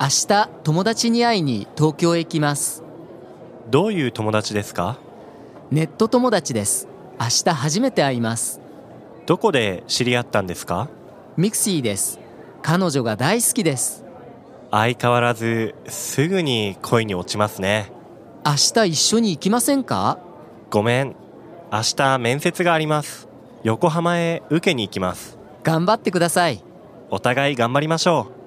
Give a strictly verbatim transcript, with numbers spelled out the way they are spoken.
明日友達に会いに東京へ行きます。 どういう友達ですか？ ネット友達です。明日初めて会います。 どこで知り合ったんですか？ ミクシーです。彼女が大好きです。 相変わらずすぐに恋に落ちますね。 明日一緒に行きませんか？ ごめん、明日面接があります。横浜へ受けに行きます。 頑張ってください。 お互い頑張りましょう。